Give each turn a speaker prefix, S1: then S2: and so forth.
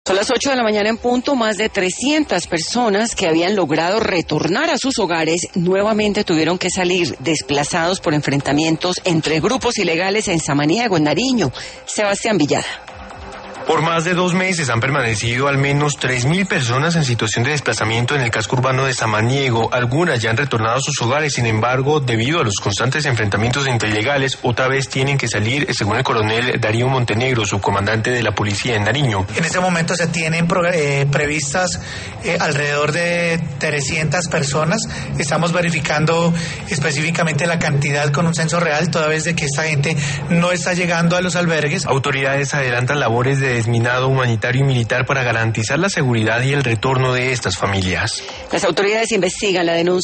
S1: Son las 8 de la mañana en punto. Más de 300 personas que habían logrado retornar a sus hogares nuevamente tuvieron que salir desplazados por enfrentamientos entre grupos ilegales en Samaniego, en Nariño. Sebastián Villada.
S2: Por más de 2 meses han permanecido al menos 3.000 personas en situación de desplazamiento en el casco urbano de Samaniego. Algunas ya han retornado a sus hogares, sin embargo, debido a los constantes enfrentamientos entre ilegales, otra vez tienen que salir, según el coronel Darío Montenegro, subcomandante de la policía en Nariño.
S3: En este momento se tienen previstas alrededor de 300 personas. Estamos verificando específicamente la cantidad con un censo real, toda vez de que esta gente no está llegando a los albergues.
S2: Autoridades adelantan labores de desminado humanitario y militar para garantizar la seguridad y el retorno de estas familias.
S1: Las autoridades investigan la denuncia